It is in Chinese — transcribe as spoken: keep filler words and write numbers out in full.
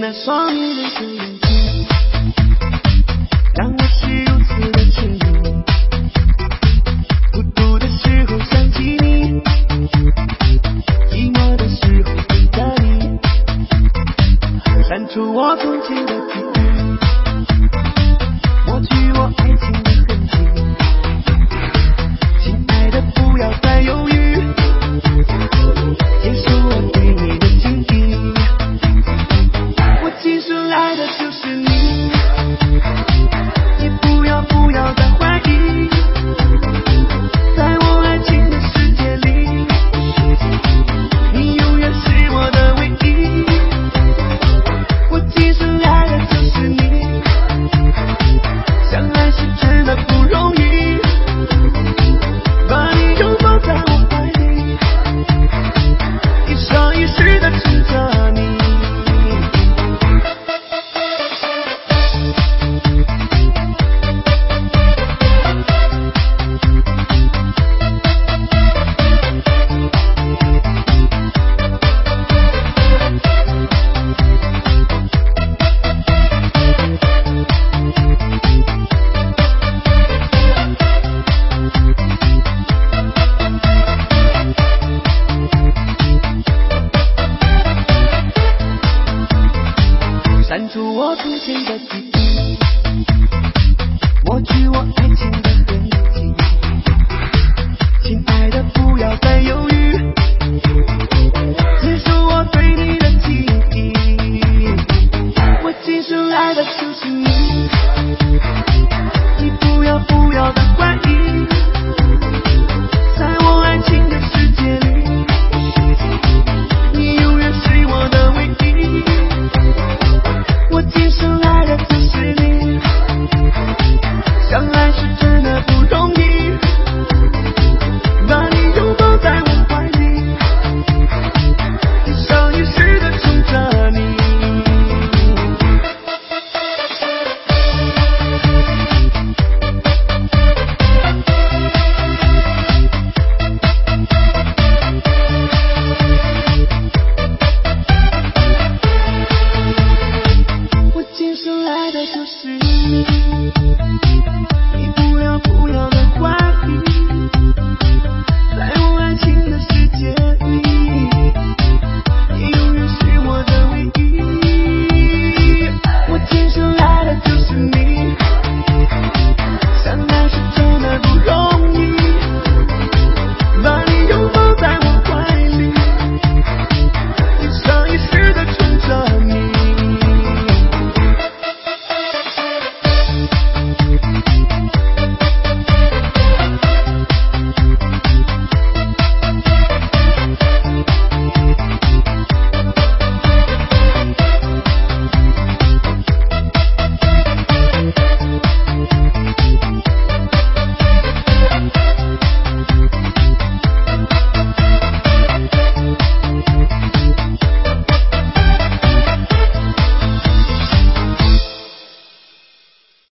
那双迷人的眼睛，让我是如此的沉迷。孤独的时候想起你，寂寞的时候记得你，删除我从前的记忆，抹去我爱情的痕迹。亲爱的，不要再犹豫，接受我对你的情谊。我今生爱的就是你，也不要不要再怀疑，在我爱情的世界里，你永远是我的唯一。我今生爱的就是你，相爱是真的不容易，把你拥抱在我怀里，一生一世的牵着你。删除我从前的记忆，抹去我爱情的痕迹。亲爱的，不要再犹豫，接受我对你的情谊。我今生爱的就是你，你不要不要再怀疑，在我爱情的世界里，你永远是我的唯一。我今生爱的就是你，相爱是真的不容易，把你拥抱在我怀里，一生一世的宠着你。我今生爱的就是你。